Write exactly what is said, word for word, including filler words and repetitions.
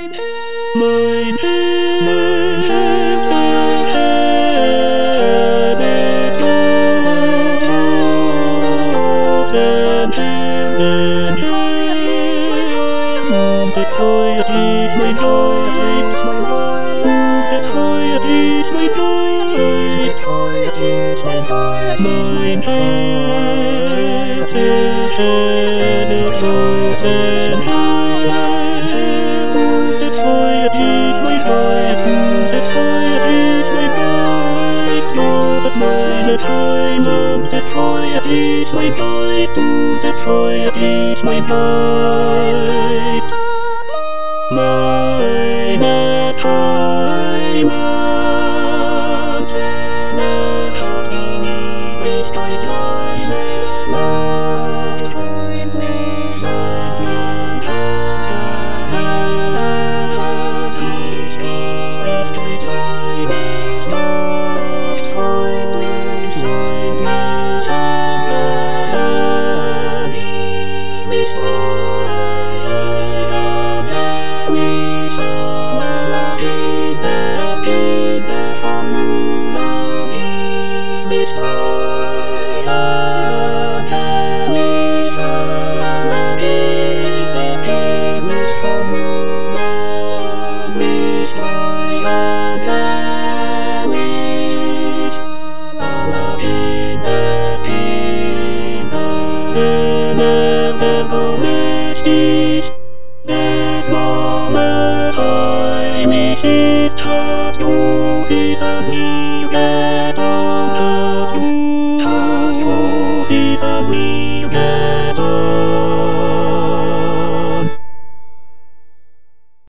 Mein Das Feuer zieht mein Geist, und das Feuer zieht mein Geist. Meine Heimat, seine Stadt, die Ewigkeit, seine Macht. Freund mich, freund mich, seine Stadt, die Ewigkeit, seine Macht. Freund mich, freund mich, seine Stadt, die mich Season me again.